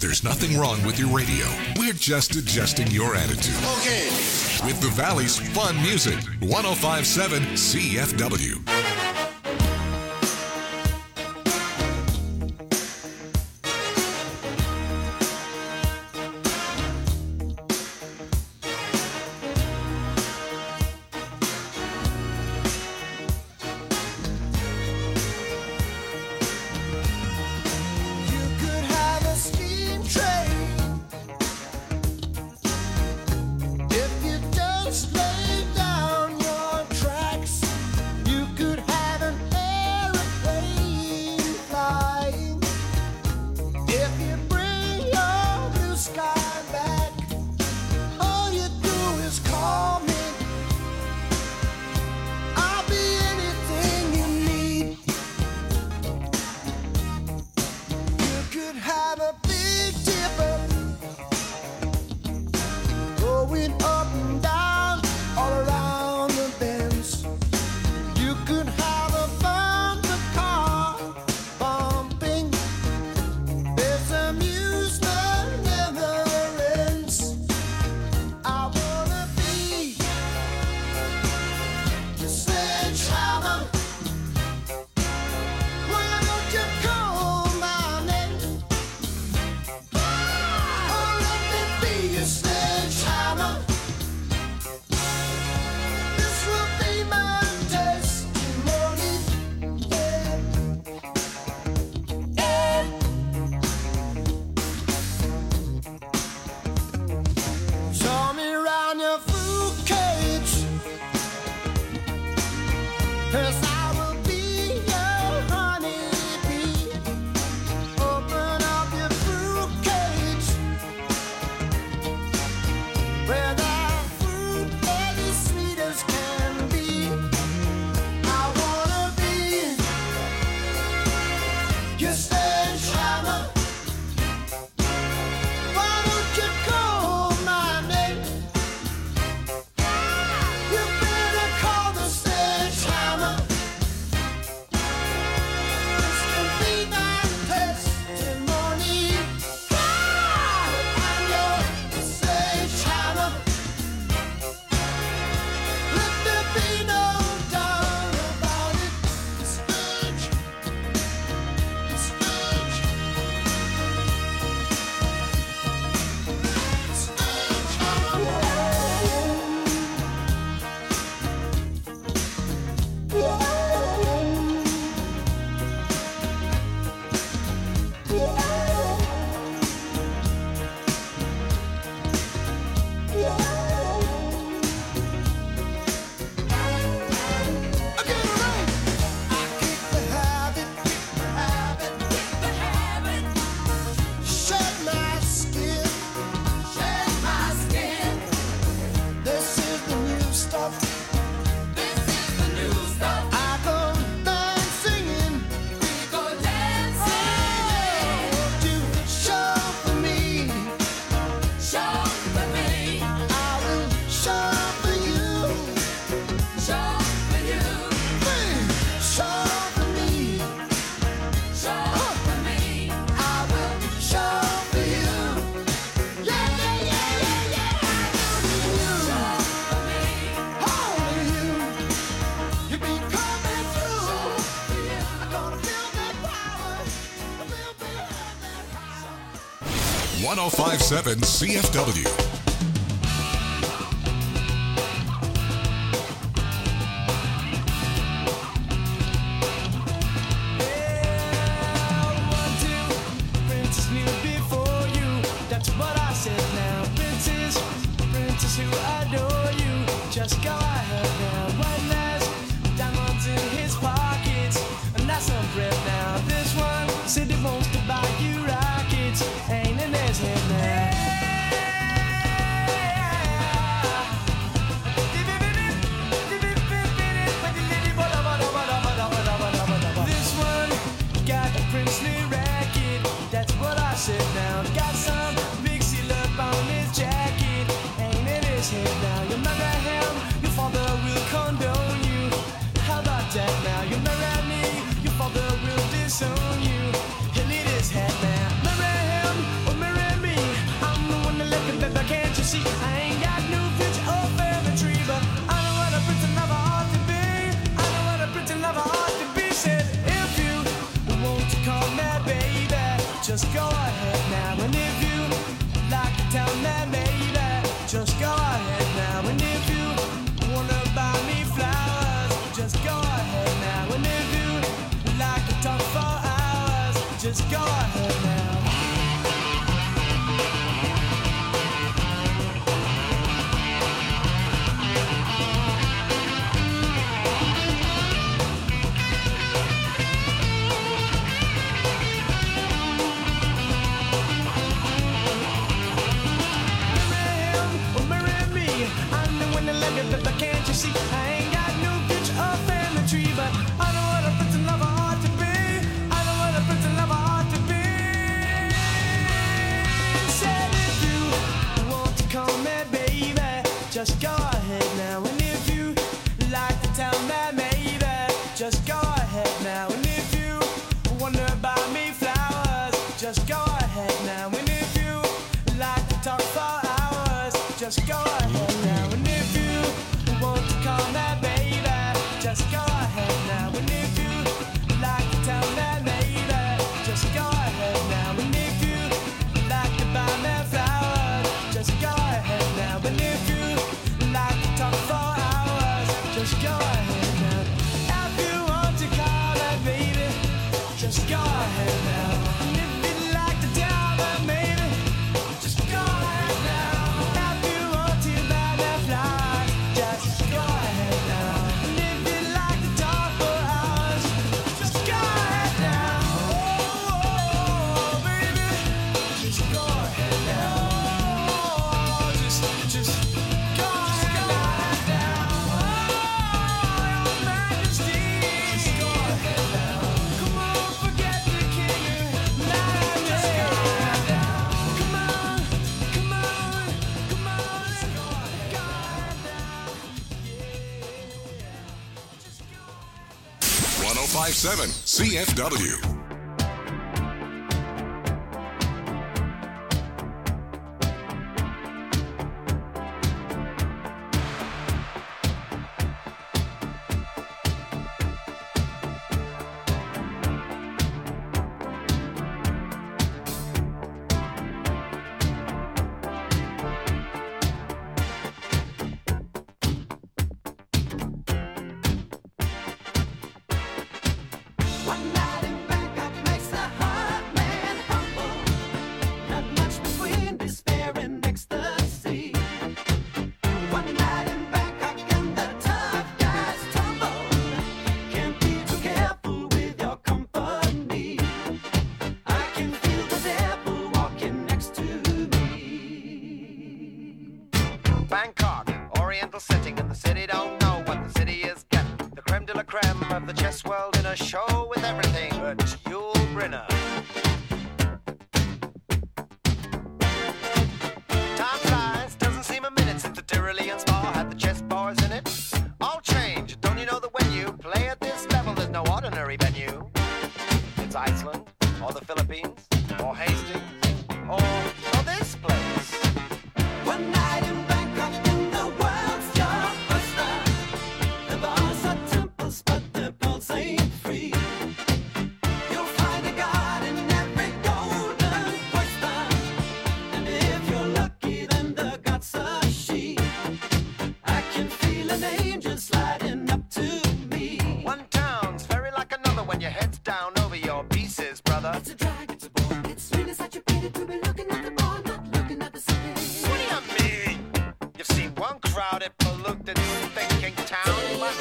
There's nothing wrong with your radio. We're just adjusting your attitude. Okay. With the Valley's fun music, 105.7 CFW. .5.7 CFW. Now you remember him, you fall to love you, but can't you see? I ain't got no future or family tree, but I know what a prince and lover ought to be. I know what a prince and lover ought to be. Said if you want to call me baby, just go ahead now. And if you like to tell me maybe, just go ahead now. And if you wonder about me flowers, just go ahead now. And if you like to talk for hours, just go ahead now. And if you want to call me baby, just go ahead now. And if you like to tell me maybe, just go ahead now. And if you like to buy me flowers, just go ahead now. And if you like to talk for hours, just go ahead now. If you want to call me baby, just go ahead now. And if you'd like to tell me maybe, just go ahead now. If you want to buy me flowers, just go ahead now. And if you'd like to talk for hours, just go ahead now. Oh, baby, just go ahead now. Just go ahead now. Oh, your majesty, just go ahead now. Come on, forget the king and just go ahead now. Come on, come on, come on, let's go ahead now. Yeah, just go ahead. 1057 CFW. One night in Bangkok makes the heart man humble. Not much between despair and ecstasy. One night in Bangkok and the tough guys tumble. Can't be too careful with your company. I can feel the devil walking next to me. Bangkok, oriental setting, and the city don't know what the city is getting. The creme de la creme of the chess world in a show with everything but Yul Brynner. Time flies, doesn't seem a minute since the Tyrolean Spa had the chess bars in it. All change, don't you know that when you play at this level, there's no ordinary venue? It's Iceland, or the Philippines, or Hastings, or this place. One night in Bangkok and the world's your oyster. The bars are temples, but the pulse ain't free. You'll find a god in every golden oyster. And if you're lucky, then the god's a she. I can feel an angel sliding up to me. One town's very like another when your head's down over your pieces, brother. It's a drag, it's a bore. It's really such a pity to be looking at the bar, not looking at the city. What do you mean? You've seen one crowded, polluted, thinking town.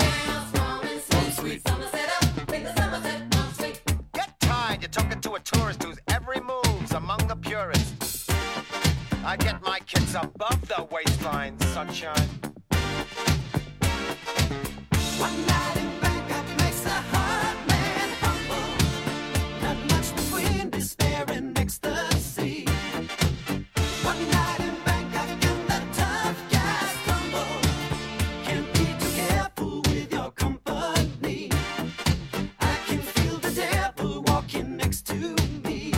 Get tired, you're talking to a tourist whose every move's among the purists. I get my kids above the waistline, sunshine. One night in Bangkok makes the heart man humble. Not much between despair and ecstasy. One night in Bangkok and the tough guys tumble. Can't be too careful with your company. I can feel the devil walking next to me.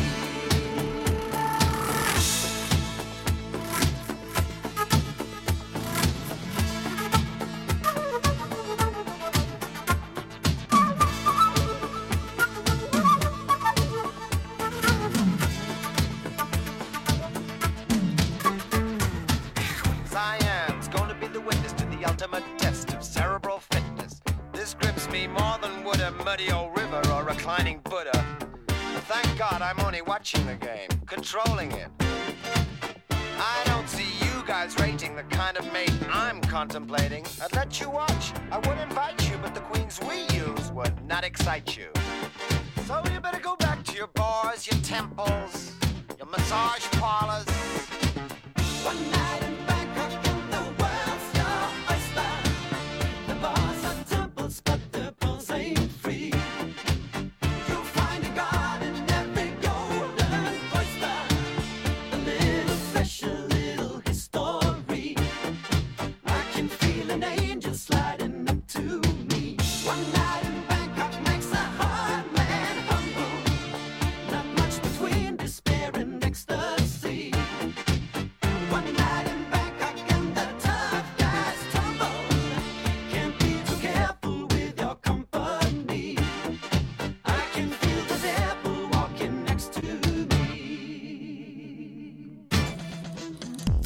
Cyan's gonna be the witness to the ultimate test of cerebral fitness. This grips me more than would a muddy old river or reclining Buddha. But thank God I'm only watching the game, controlling it. I don't see you guys rating the kind of mate I'm contemplating. I'd let you watch, I would invite you, but the queens we use would not excite you. So you better go back to your bars, your temples, your massage parlors. One night in Bangkok and the world's your oyster.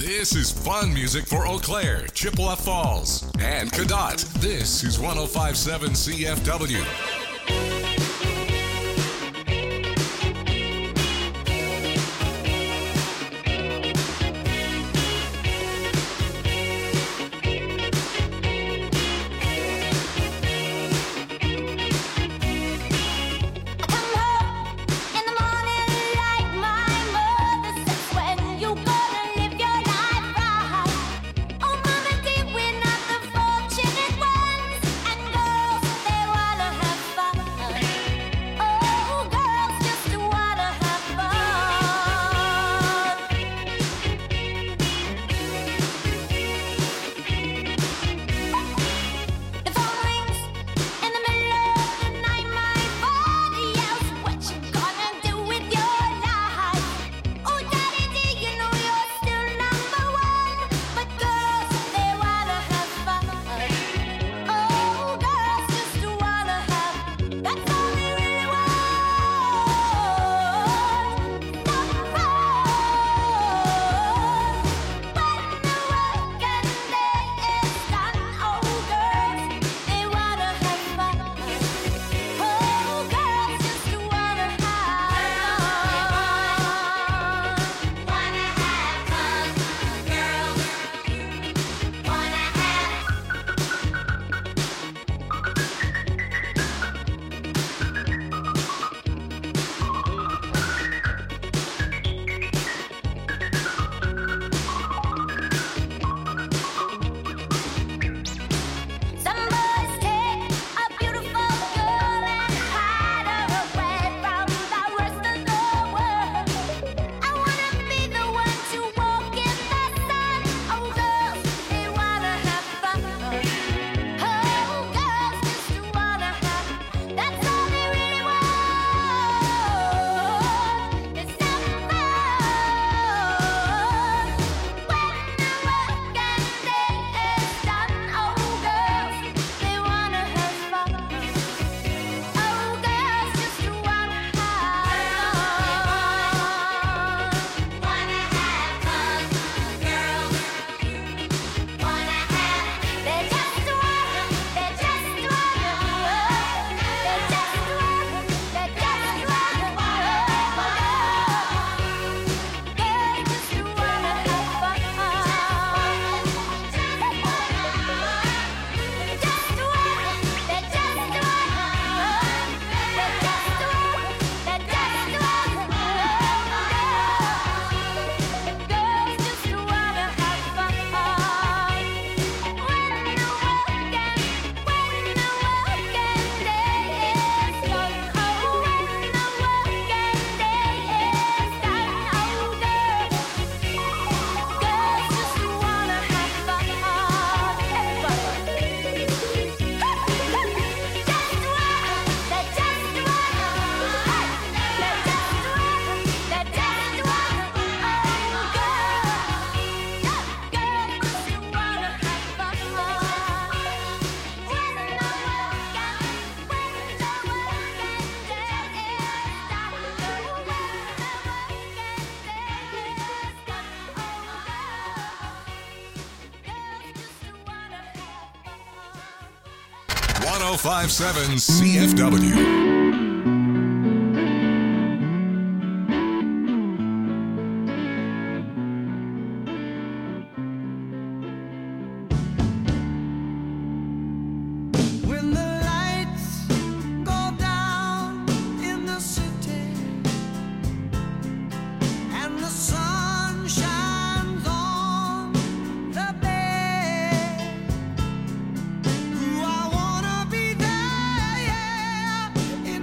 This is fun music for Eau Claire, Chippewa Falls, and Cadott. This is 105.7 CFW. .105.7 CFW. I wanna be there, yeah.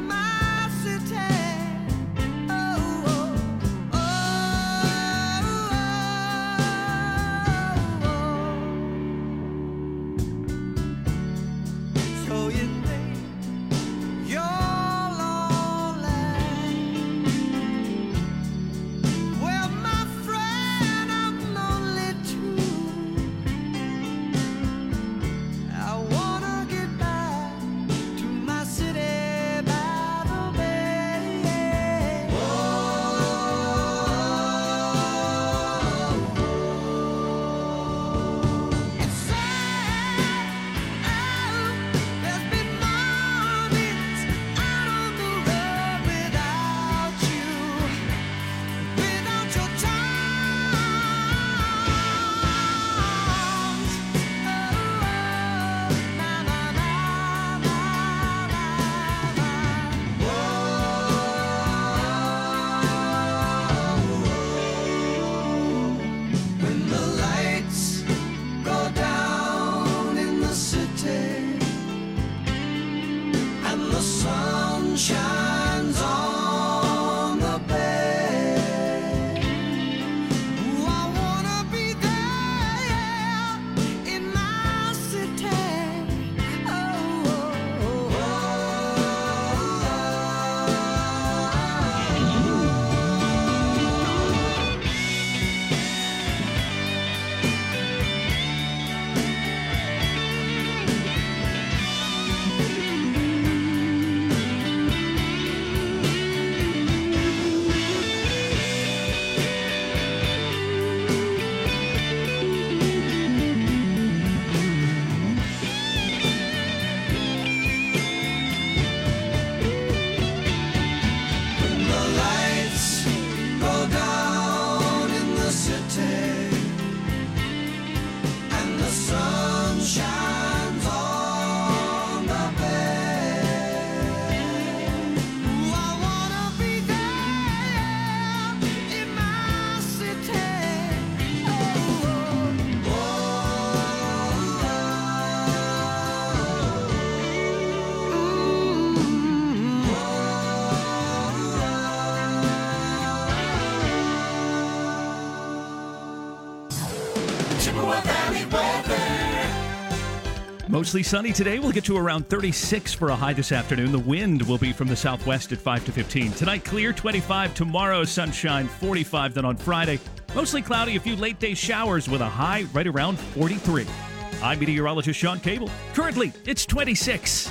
Chippewa Valley weather. Mostly sunny today. We'll get to around 36 for a high this afternoon. The wind will be from the southwest at 5 to 15. Tonight, clear, 25. Tomorrow, sunshine, 45. Then on Friday, mostly cloudy, a few late-day showers with a high right around 43. I'm meteorologist Sean Cable. Currently, it's 26.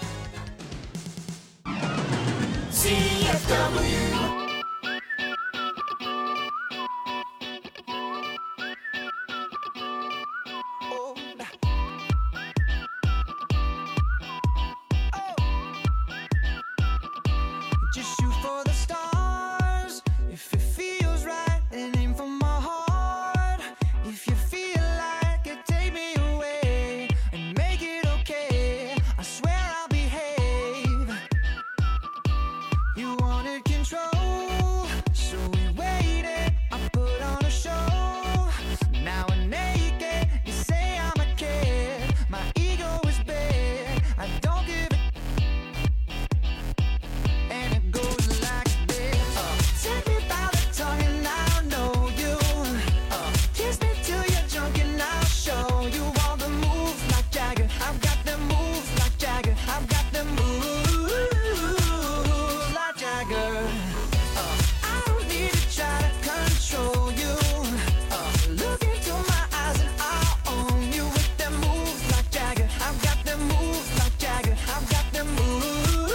CFW. Just shoot for the stars. If it feels right, then aim for my heart. If you feel like it, take me away and make it okay. I swear I'll behave. You wanted control, so we waited. I put on a show. Now I'm naked. You say I'm a kid. My ego is big. I don't give a and it goes like this. Take me by the tongue and I'll know you. Kiss me till you're drunk and I'll show you all the moves like Jagger. I've got them moves like Jagger. I've got them moves like Jagger. I don't need to try to control you. Look into my eyes and I'll own you with them moves like Jagger. I've got them moves like Jagger. I've got them moves.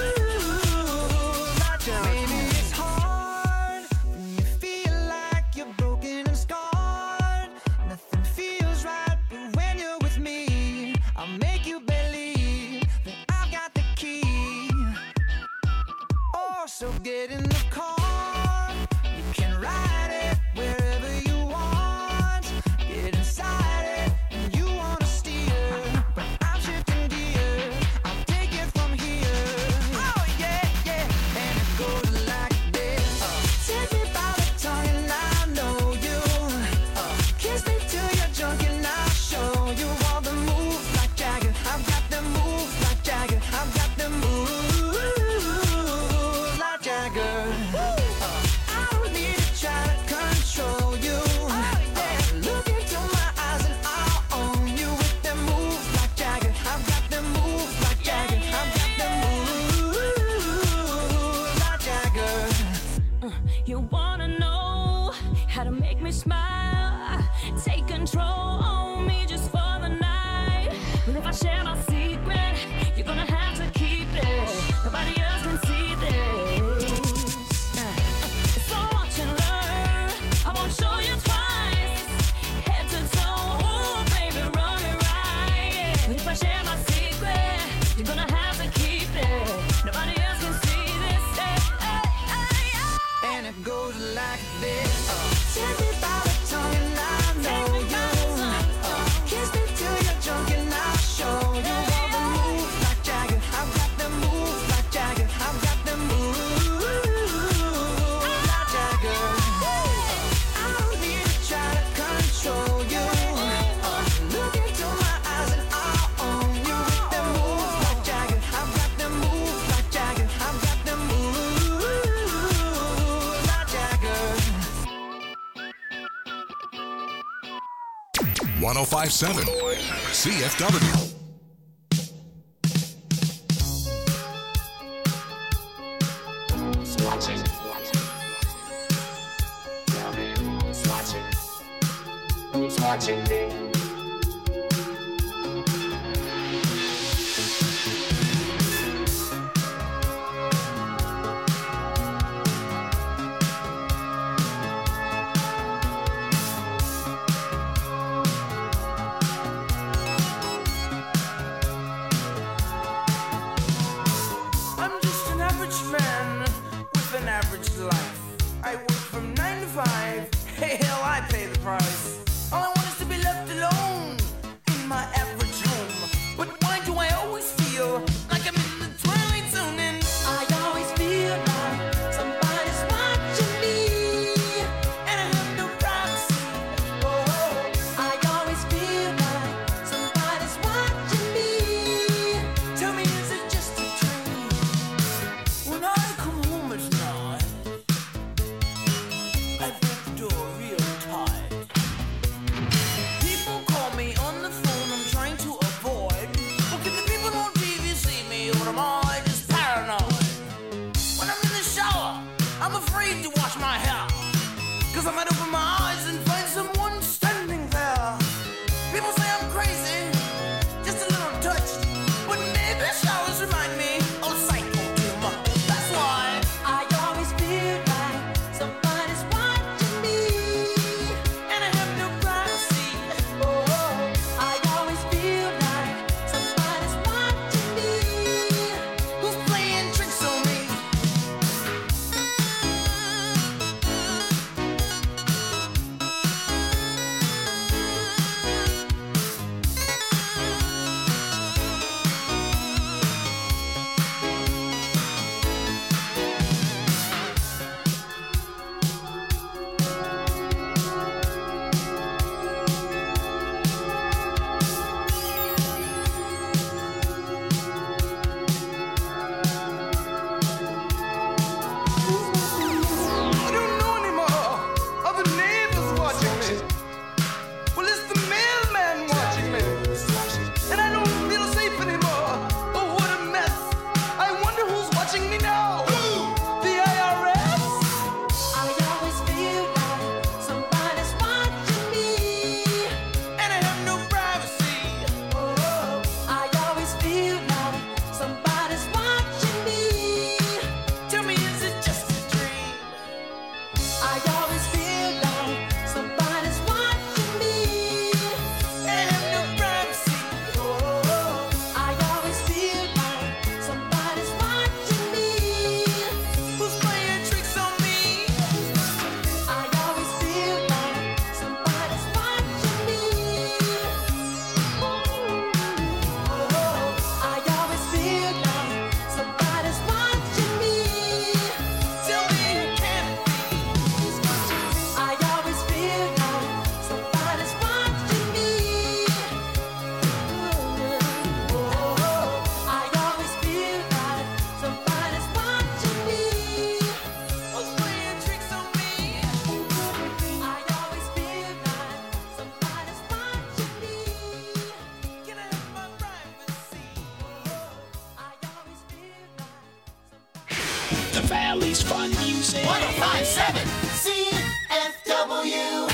Maybe it's hard when you feel like you're broken and scarred. Nothing feels right, but when you're with me, I'll make you believe that I've got the key. Oh, so get in the car. You can ride it wherever you want. Get inside it and you wanna steer, but I'm shifting gears. I'll take it from here. Oh yeah, yeah. And it goes like this. Take me by the tongue and I know you. Kiss me till you're drunk and I'll show you all the moves like Jagger. I've got them moves like Jagger. I've got them moves like Jagger. I don't need to try to control you. Look into my eyes and I'll own you with them moves like Jagger. I've got them moves like Jagger. I've got them moves like Jagger. You wanna know how to make me smile? Take control on me just for the night. But if I share my secret, you're gonna have to keep it. Nobody else can see this. So watch and learn. I won't show you twice. Head to toe, ooh, baby, run it right. But if I share my secret, you're gonna have to keep it. Nobody else can see this. And it goes like this. Take me by the tongue and I know you. Kiss me till you're drunk and I'll show you all the moves like Jagger. I've got them moves like Jagger. I've got them moves like Jagger. I don't need to try to control you. Look into my eyes and I'll own you with them moves like Jagger. I've got them moves like Jagger. I've got them moves like Jagger. 1057 CFW. Who's watching? Tell me who's watching? Who's watching me? I'm just an average man with an average life. I work from 9 to 5. Hey, hell, I pay the price. All I want is to be left alone. always fun music. 1057 CFW.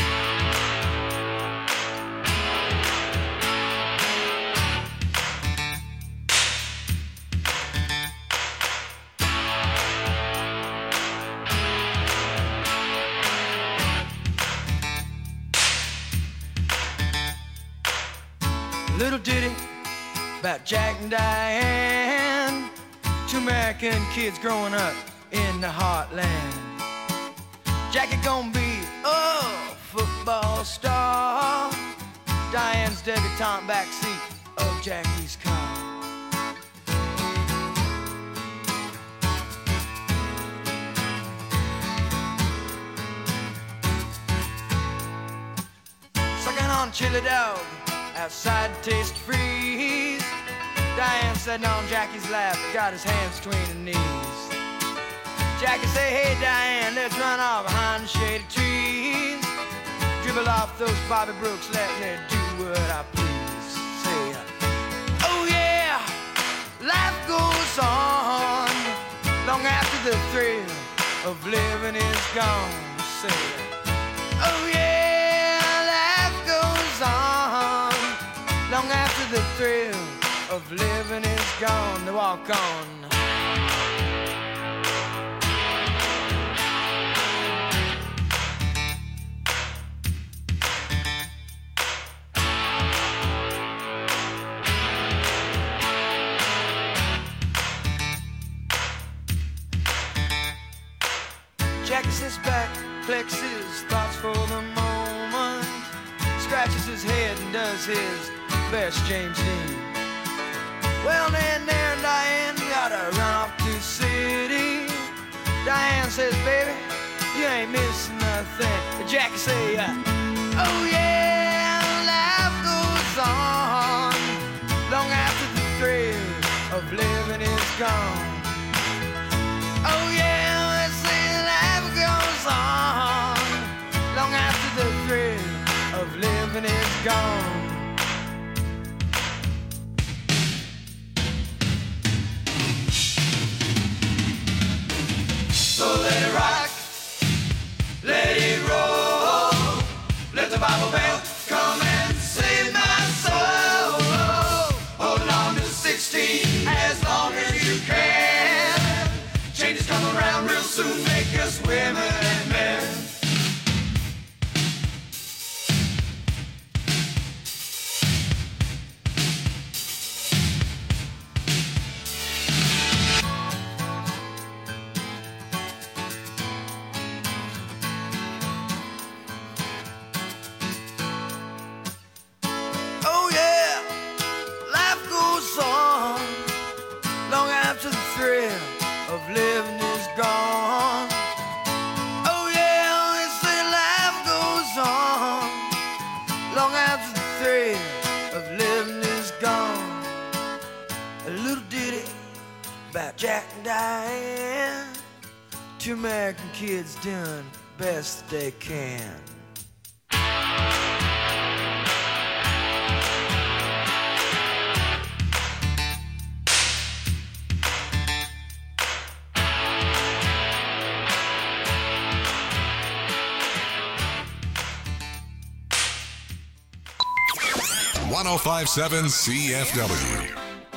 Little ditty about Jack and Diane, two American kids growing up in the heartland. Jackie gonna be a football star, Diane's debutante backseat of Jackie's car. Sucking on chili dog outside Taste Freeze. Diane sitting on Jackie's lap, got his hands between her knees. Jackie say, hey Diane, let's run off behind the shady trees. Dribble off those Bobby Brooks, let me do what I please. Say, oh yeah, life goes on long after the thrill of living is gone. Say, oh yeah, life goes on long after the thrill of living is gone. To walk on. Jackie sits back, collects his thoughts for the moment, scratches his head and does his best James Dean. Well, then there and Diane gotta run off to the city. Diane says, baby, you ain't missing nothing. But Jackie say, oh yeah, life goes on long after the thrill of living is gone. Oh yeah, let's say life goes on long after the thrill of living is gone. So let it rock, let it roll, let the Bible belt come and save my soul. Holding on to 16 as long as you can. Changes come around real soon, make us women and men. Oh yeah, life goes on long after the thrill of living is gone. Oh yeah, they say life goes on long after the thrill of living is gone. A little ditty about Jack and Diane, two American kids doing best they can. .1057 CFW.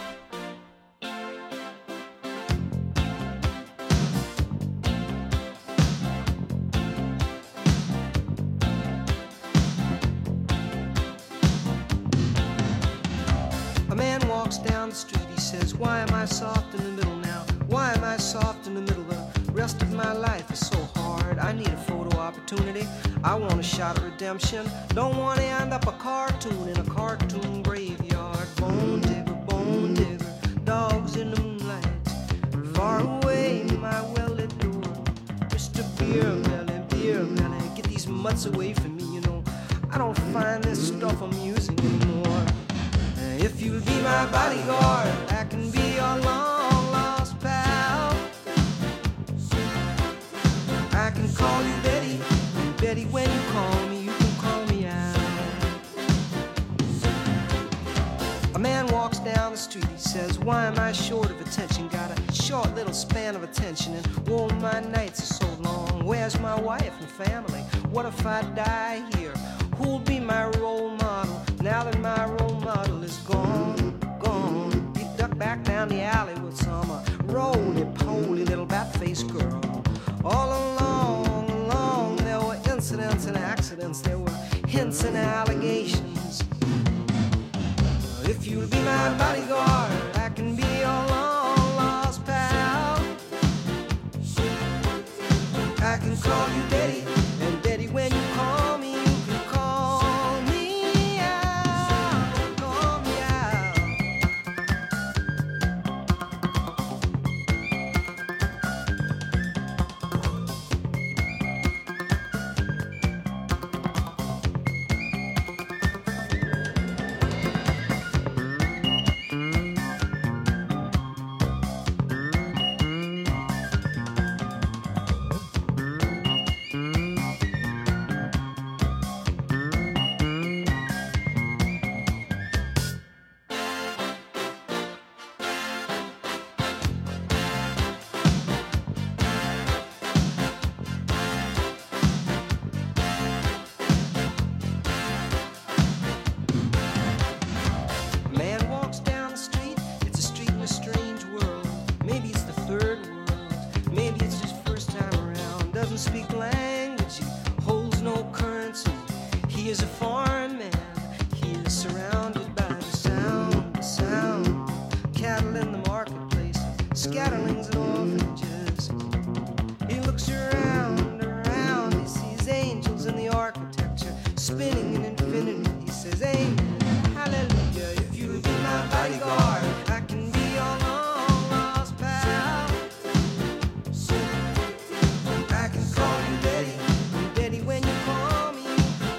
A man walks down the street, he says, why am I soft in the middle now? Why am I soft in the middle? The rest of my life is so hard. I need a photo opportunity. I want a shot of redemption. Don't want to end up a cartoon in a cartoon graveyard. Bone digger, dogs in the moonlight. Far away, my well-lit door. Mr. Beer Melly, get these mutts away from me, you know. I don't find this stuff amusing anymore. If you'll be my bodyguard, I can be your long-lost pal. I can call you Betty, and Betty, when you call me, you can call me out. A man walks down the street, he says, why am I short of attention? Got a short little span of attention, and oh, my nights are so long. Where's my wife and family? What if I die here? Who'll be my role model now that my role model is gone, gone? He ducked back down the alley with some roly-poly little bat-faced girl. All along, there were incidents and accidents, there were hints and allegations. If you'll be my bodyguard, I can be your long-lost pal. I can call you Daddy, and Daddy, when you call me, you can call me out, call me out. Man walks down the street, it's a street in a strange world. Maybe it's the third world, maybe it's his first time around. Doesn't speak language, he holds no currency. He is a foreign man, he is surrounded by the sound. Cattle in the marketplace, scatterlings and orphanages. He looks around, he sees angels in the architecture, spinning in infinity. He says, amen, hallelujah. If you'll be my bodyguard, I can be your long-lost pal. I can call you Daddy, and Daddy, when you call me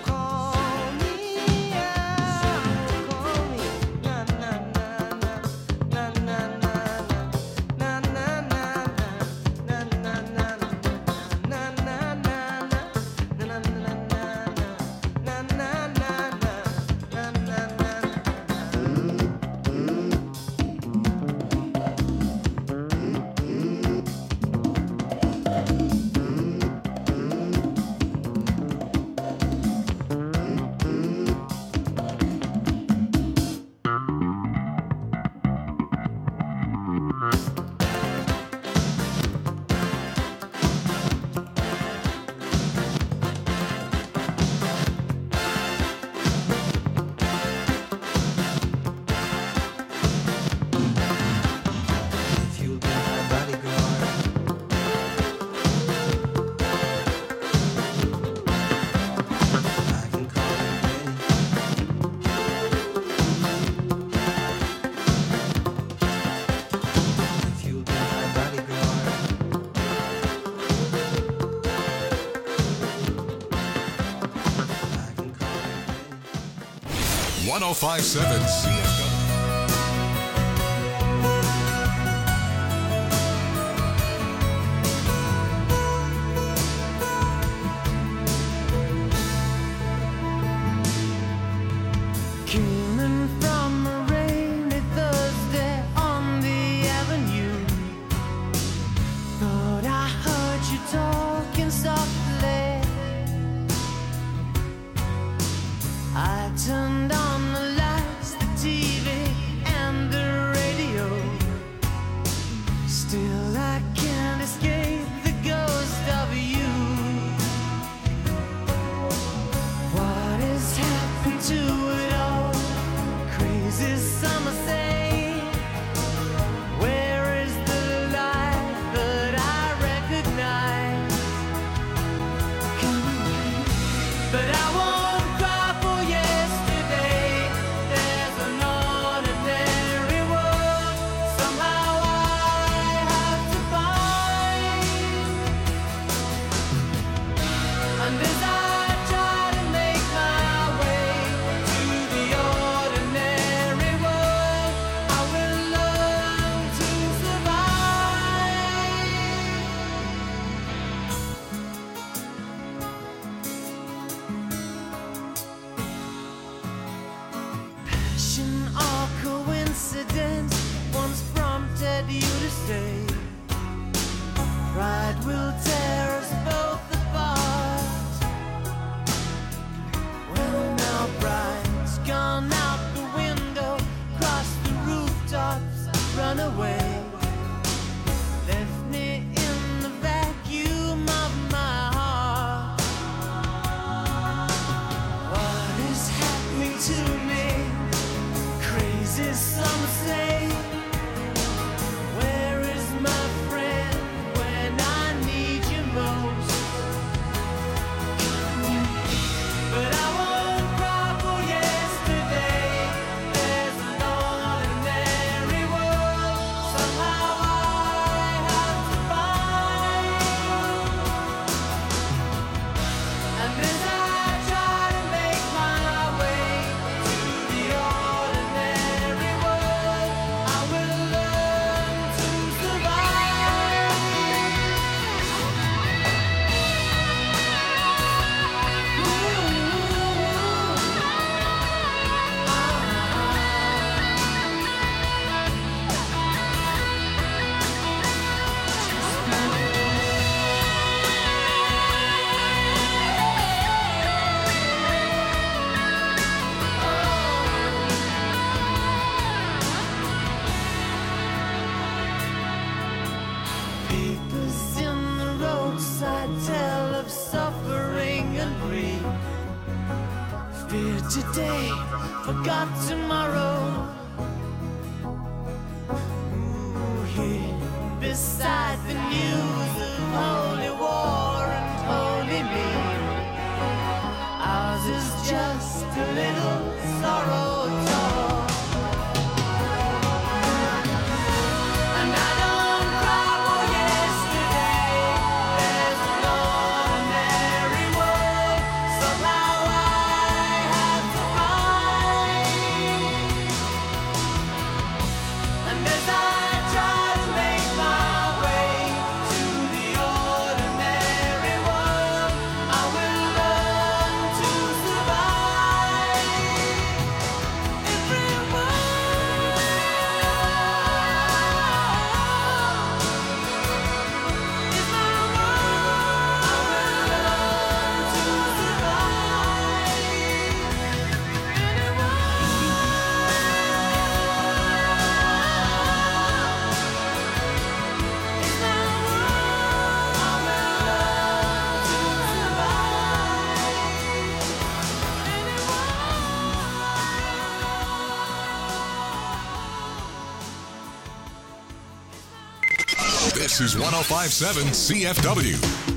out, call me. Na na na na, na na na na, na na na na, na na na na, na na na na, na na na If you'll be my bodyguard, I can call you Daddy. If you'll be my bodyguard, I can call you Daddy. 1057 CFW. Came in from a rainy Thursday on the avenue. Thought I heard you talking softly. I turned on the lights, the TV, and the radio. Still I can't escape the ghost of you. What has happened to it all? Crazy summer say, where is the light that I recognize? But I won't cry for yesterday. There's an ordinary world somehow I have to find. And as I try to make my way to the ordinary world, I will learn to survive. Passion or coincidence, incident once prompted you to say, pride will tear us both apart. Well, now pride's gone out the window, crossed the rooftops, run away, left me in the vacuum of my heart. What is happening to me? Crazy, some say. Where is my friend when I need you most? But I won't cry for yesterday. There's an ordinary world somehow I have to find. And as I try to make my way to the ordinary world, I will learn to survive. Papers in the roadside tell of suffering and grief. Fear today, forgot tomorrow. Ooh, here beside the news of holy war and holy me, ours is just a little sorrow talk. And I don't cry for yesterday. There's an ordinary world somehow I have to find. And as I try to make my way to the ordinary world, I will learn to survive. Everyone is my world. I will learn to survive. Anyone is my world. I will learn to survive. This is 1057 CFW.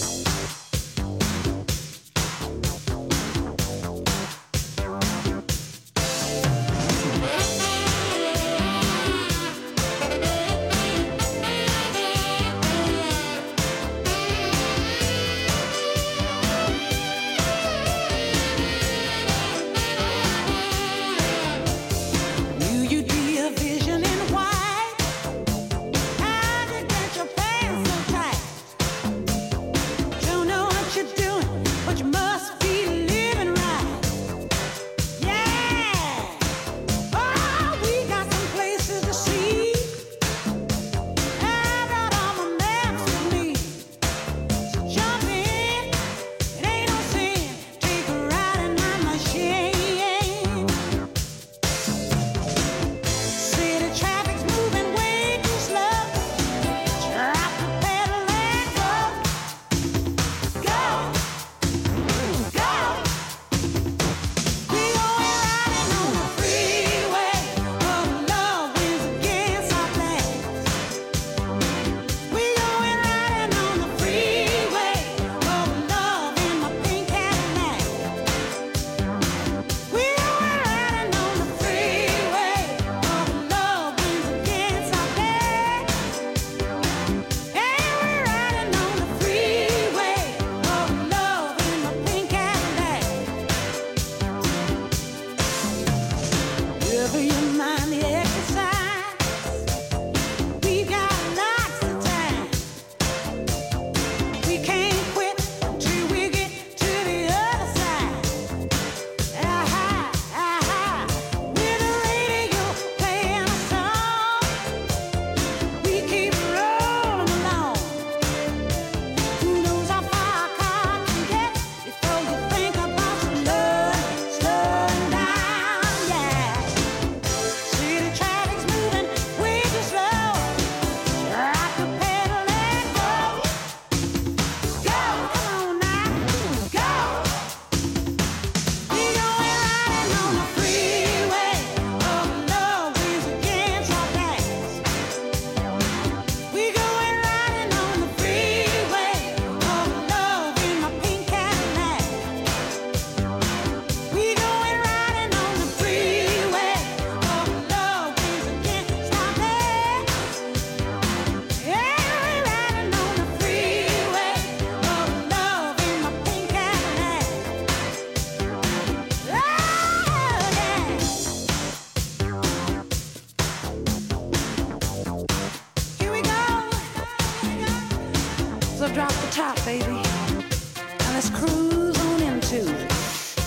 Knew you'd be a vision in white. How to get your pants so tight?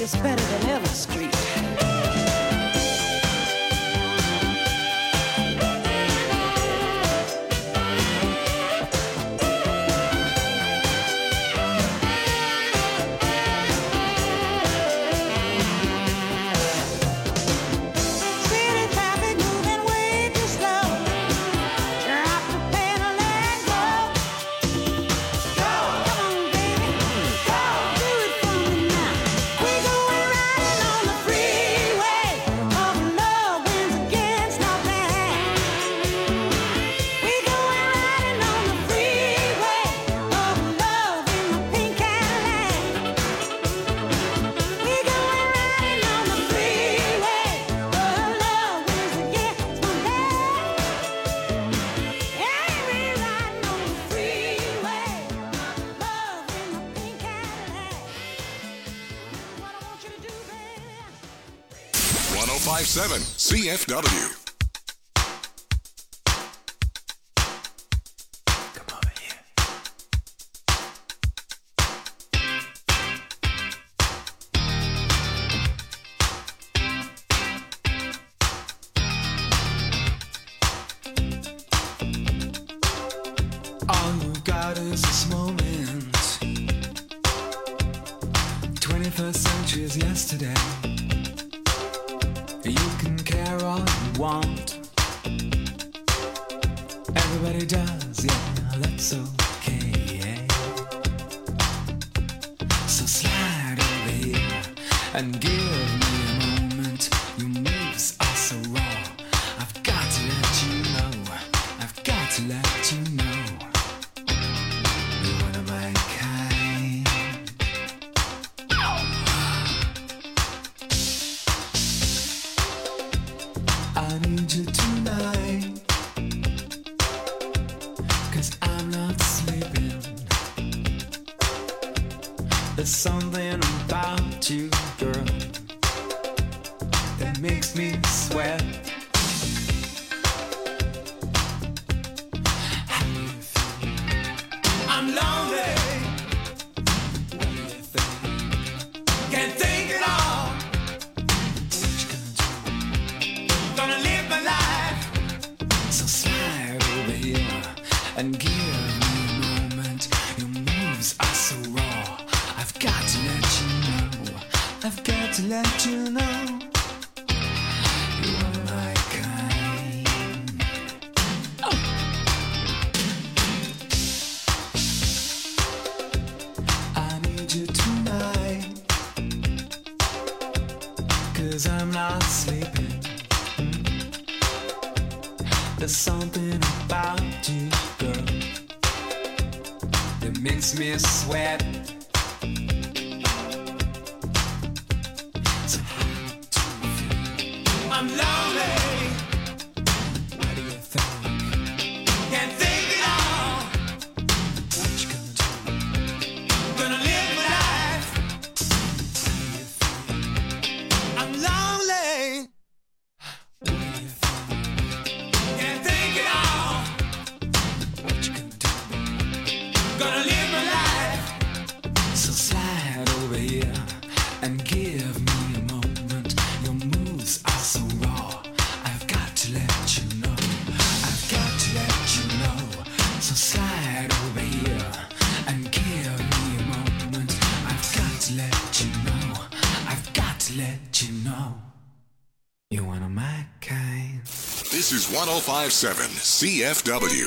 is better than ever street. CFW. All you got is this moment. 21st century is yesterday. You can care all you want. Everybody does, yeah, that's okay. So slide over here and give me a moment. Your moves are so raw. I've got to let you know. I've got to let you know. You're one of my kind. I need you tonight, 'cause I'm not sleeping. There's something about you, girl, that makes me sweat. How do you feel? I'm lonely. What do you think? Can't think at all. What you gonna do? Gonna live my life. So slide over here and give me a moment. Your moves are so raw. I've got to let you know. I've got to let you know. You are my kind. Oh. I need you tonight, 'cause I'm not sleeping. There's something about you, girl, that makes me sweat. So how do you feel? I'm lonely. What do you think? Can't think at all. What you gonna do? Gonna live my life. How do you feel? I'm lonely. What do you think? Can't think at all. What you gonna do? Gonna live my life. So slide over here and give me a moment. Your moves are so raw. I've got to let you know. I've got to let you know. So slide over here and give me a moment. I've got to let you know. I've got to let you know. You're one of my kind. This is 105.7 CFW.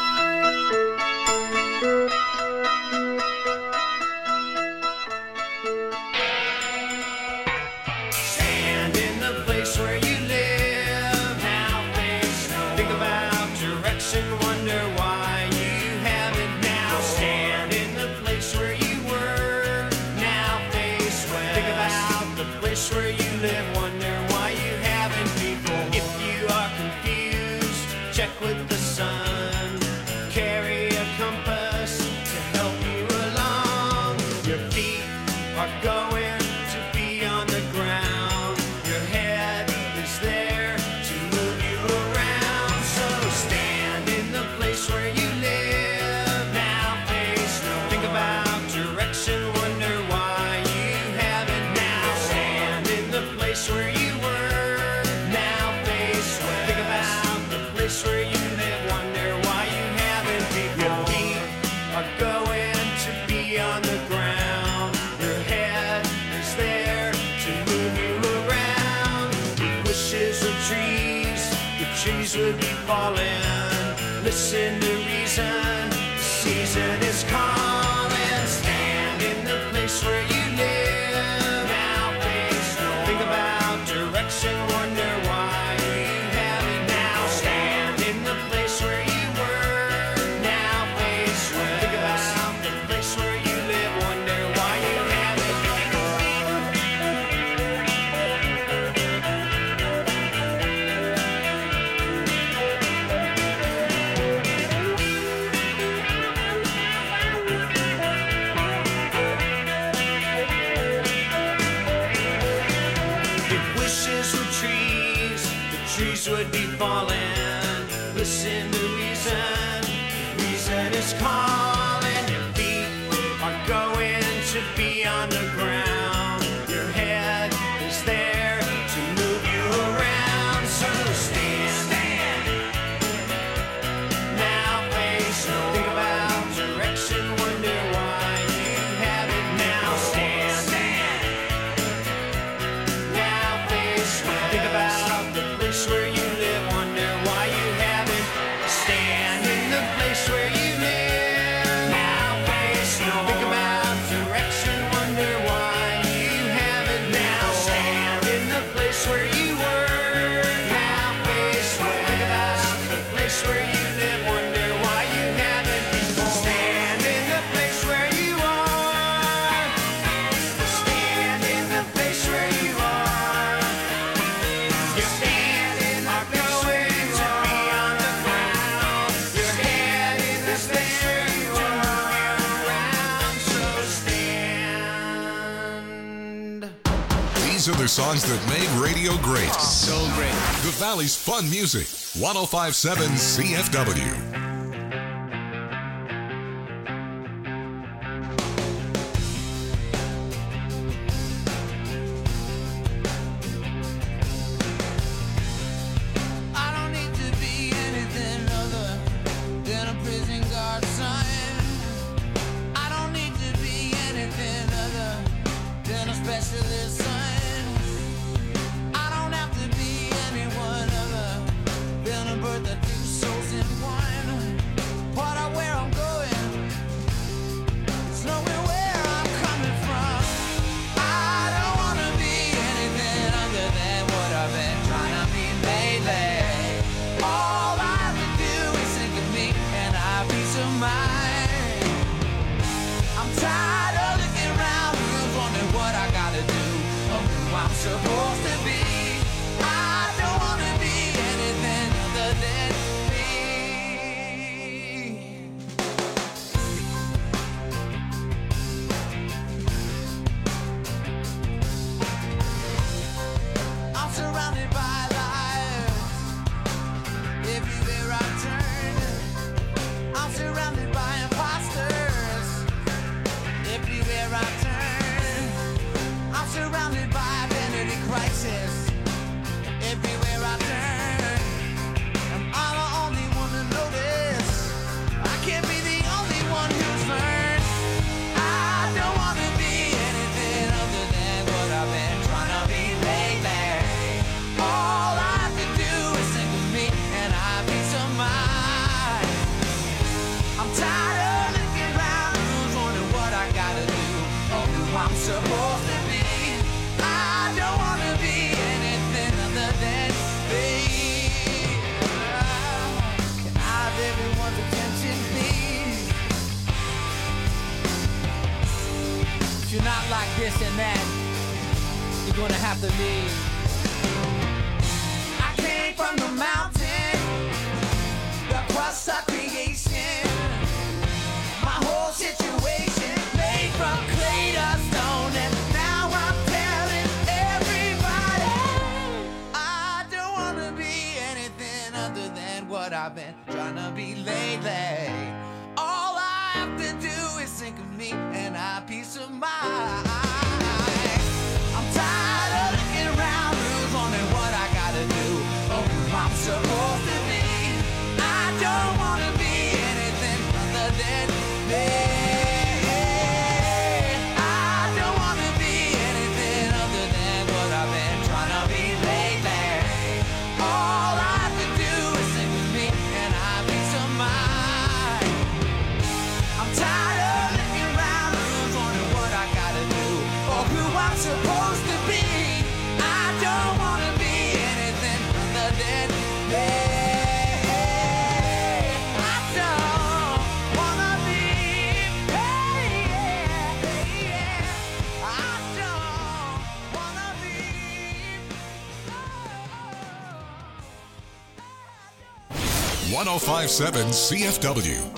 Stand in the place where you live. Now face, think about direction, wonder why you have it now. Stand in the place where you were. Now face where. Think about the place where you live, wonder why you haven't people. If you are confused, check with the sun. trees would be falling. Listen to reason, the season is calling. Stand in the place where you live. Now face north. Think about direction, wonder why you have it now. Stand in the place where you were. Now face west. Think about the place where you live, wonder why you have it. Trees would be falling. Listen to reason, reason is calling. Your feet are going to be on the ground. Your head is there to move you around. So stand, now face north. Think about direction, wonder why you have it now. Stand, now face west. Think about where you live, wonder why you haven't. Stand in the place where you live. Now face north. Think about direction, wonder why you haven't. Now stand in the place where you were. Now face west. Think about the place where you live, wonder why you haven't. Stand in the place where you are. Stand in the place where you are. You stand are going to be on the ground. Your head in the place where you are around. So stand. These are the songs that made radio great. So great. The Valley's fun music. 1057 CFW. I don't need to be anything other than a prison guard son. I don't need to be anything other than a specialist son. I don't have to be anyone other than a bird that two souls in one. Part of where I'm going, it's knowing where I'm coming from. I don't wanna be anything other than what I've been trying to be lately. All I have to do is think of me and I have peace of mind. I'm tired of looking around, who's wondering what I gotta do, or who I'm supposed to be. I don't wanna be anything other than me. I'm surrounded by lies. Everywhere I turn, I'm surrounded by imposters. Everywhere I turn, I'm surrounded by identity crisis. Everywhere I turn, am I the only one to notice? I can't be the only one who's learned. I don't wanna be anything other than what I've been trying to be lately. All I have to do is think of me and I have peace of mind. I'm tired of looking around, who's wondering what I gotta do, or who I'm supposed to be. I don't wanna be anything other than me. Can I have everyone's attention, please? If you're not like this and that, you're gonna have to leave. I came from the mountain, the crust of creation. My whole situation made from clay to stone, and now I'm telling everybody I don't wanna be anything other than what I've been trying to be lately. All I have to do is think of me and I have peace of mind. I'm tired of looking around, who's wondering what I gotta do, or who I'm supposed to be. I don't wanna be anything other than me. I don't wanna be anything other than what I've been trying to be lately. All I have to do 1057 CFW.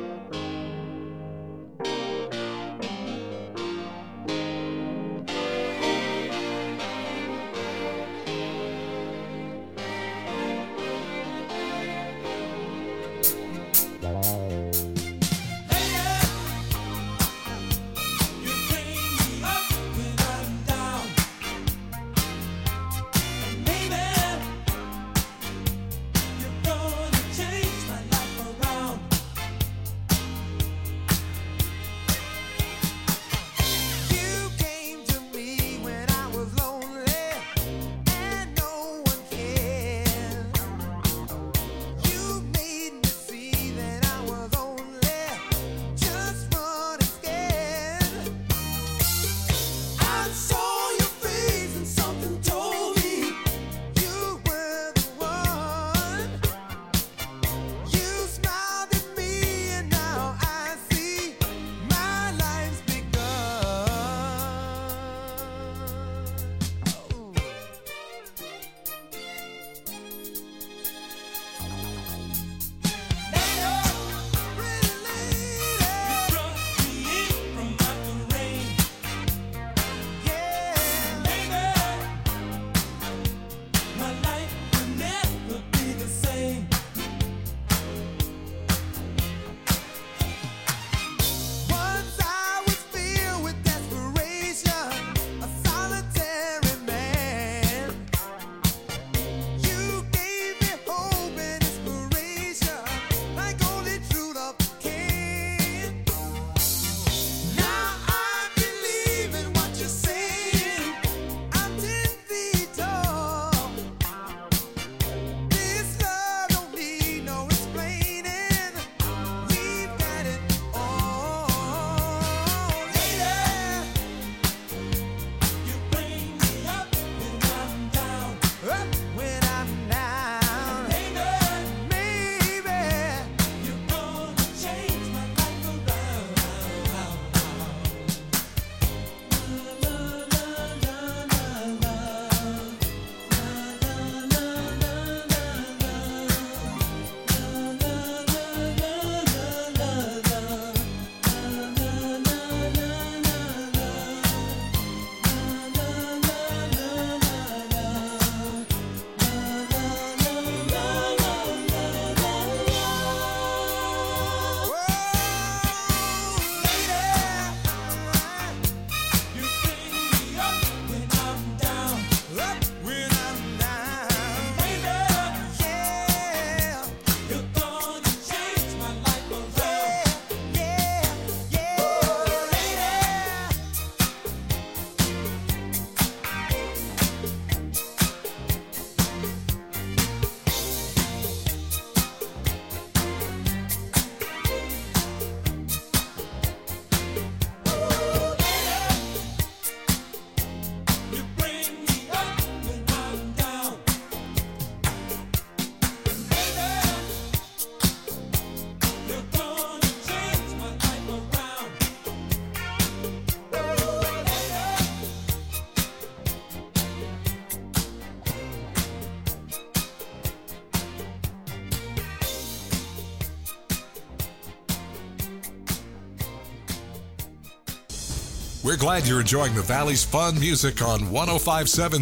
We're glad you're enjoying the Valley's fun music on 1057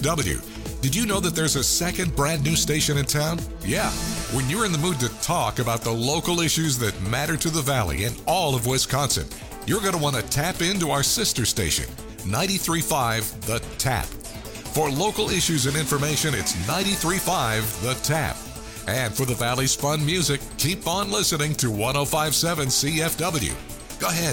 CFW. Did you know that there's a second brand new station in town? Yeah. When you're in the mood to talk about the local issues that matter to the Valley and all of Wisconsin, you're going to want to tap into our sister station, 93.5 The Tap. For local issues and information, it's 93.5 The Tap. And for the Valley's fun music, keep on listening to 1057 CFW. Go ahead,